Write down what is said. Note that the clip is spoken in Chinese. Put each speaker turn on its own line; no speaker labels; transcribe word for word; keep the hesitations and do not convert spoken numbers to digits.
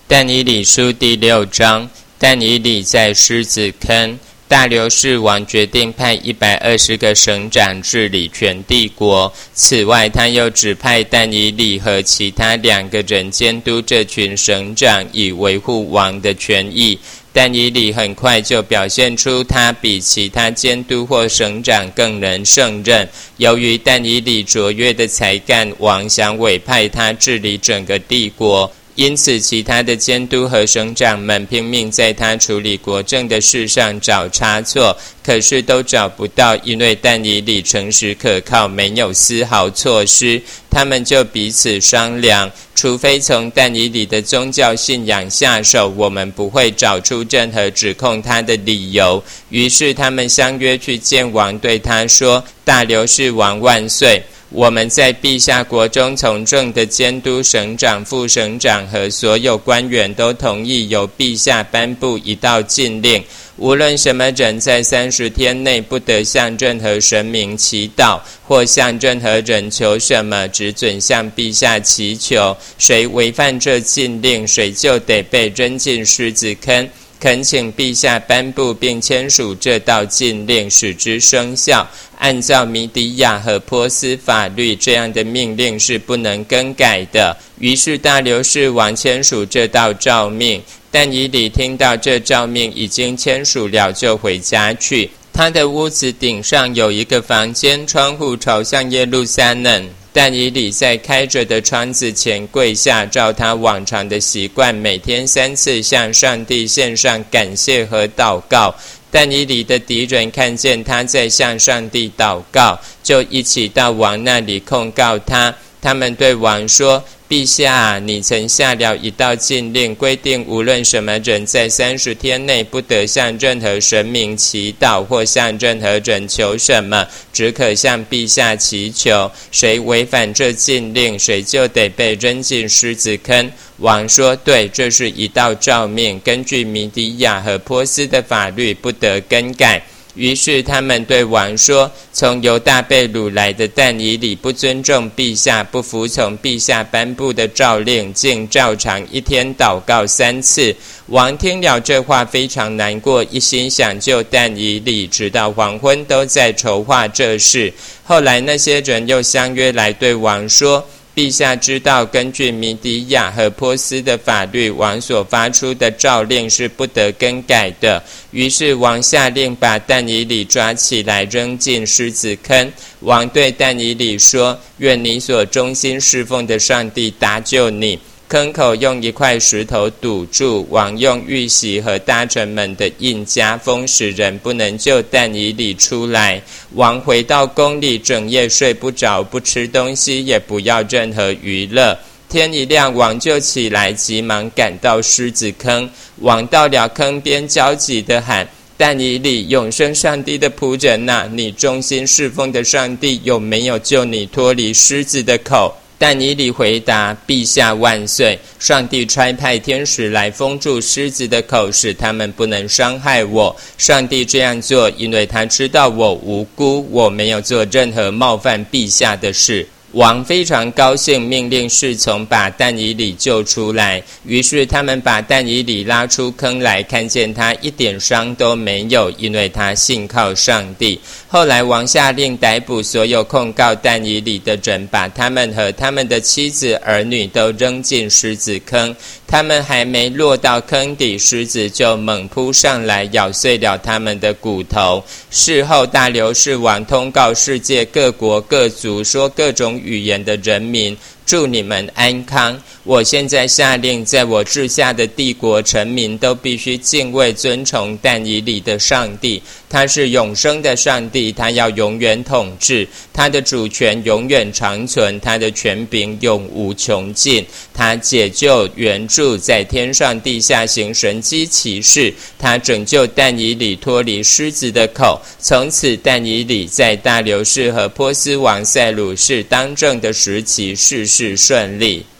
但以理书第六章，但以理在狮子坑。大流士王决定派一百二十个省长治理全帝国，此外他又指派但以理和其他两个人监督这群省长，以维护王的权益。但以理很快就表现出他比其他监督或省长更能胜任。由于但以理卓越的才干，王想委派他治理整个帝国，因此其他的监督和省长们拼命在他处理国政的事上找差错，可是都找不到，因为但以理诚实可靠，没有丝毫错失。他们就彼此商量，除非从但以理的宗教信仰下手，我们不会找出任何指控他的理由。于是他们相约去见王，对他说：大流士王万岁！我们在陛下国中从政的监督、省长、副省长和所有官员都同意由陛下颁布一道禁令，无论什么人在三十天内不得向任何神明祈祷，或向任何人求什么，只准向陛下祈求。谁违反这禁令，谁就得被扔进狮子坑。恳请陛下颁布并签署这道禁令，使之生效。按照米底亚和波斯法律，这样的命令是不能更改的。于是大流士王签署这道诏命。但以理听到这诏命已经签署了，就回家去。他的屋子顶上有一个房间，窗户朝向耶路撒冷。但以理在开着的窗子前跪下，照他往常的习惯，每天三次向上帝献上感谢和祷告。但以理的敌人看见他在向上帝祷告，就一起到王那里控告他。他们对王说：陛下，你曾下了一道禁令，规定无论什么人在三十天内不得向任何神明祈祷或向任何人求什么，只可向陛下祈求。谁违反这禁令，谁就得被扔进狮子坑。王说：对，这是一道诏命，根据米底亚和波斯的法律不得更改。于是他们对王说：从犹大被掳来的但以理不尊重陛下，不服从陛下颁布的诏令，竟照常一天祷告三次。王听了这话非常难过，一心想救但以理，直到黄昏都在筹划这事。后来那些人又相约来对王说：陛下知道，根据米底亚和波斯的法律，王所发出的诏令是不得更改的。于是王下令把但以理抓起来，扔进狮子坑。王对但以理说：愿你所忠心侍奉的上帝搭救你。坑口用一块石头堵住，王用玉玺和大臣们的印加封，使人不能救但以理出来。王回到宫里，整夜睡不着，不吃东西，也不要任何娱乐。天一亮，王就起来，急忙赶到狮子坑。王到了坑边，焦急地喊：但以理，永生上帝的仆人啊，你忠心侍奉的上帝有没有救你脱离狮子的口？但以理回答：陛下万岁！上帝差派天使来封住狮子的口，使他们不能伤害我。上帝这样做，因为他知道我无辜，我没有做任何冒犯陛下的事。王非常高兴，命令侍从把但以理救出来。于是他们把但以理拉出坑来，看见他一点伤都没有，因为他信靠上帝。后来王下令逮捕所有控告但以理的人，把他们和他们的妻子儿女都扔进狮子坑。他们还没落到坑底，狮子就猛扑上来，咬碎了他们的骨头。事后大流士王通告世界各国各族，说各种语言的人民，祝你们安康。我现在下令，在我治下的帝国臣民都必须敬畏尊崇但以理的上帝。他是永生的上帝，他要永远统治，他的主权永远长存，他的权柄永无穷尽。他解救援助，在天上地下行神迹奇事。他拯救但以理脱离狮子的口。从此但以理在大流士和波斯王塞鲁士当政的时期，事事顺利。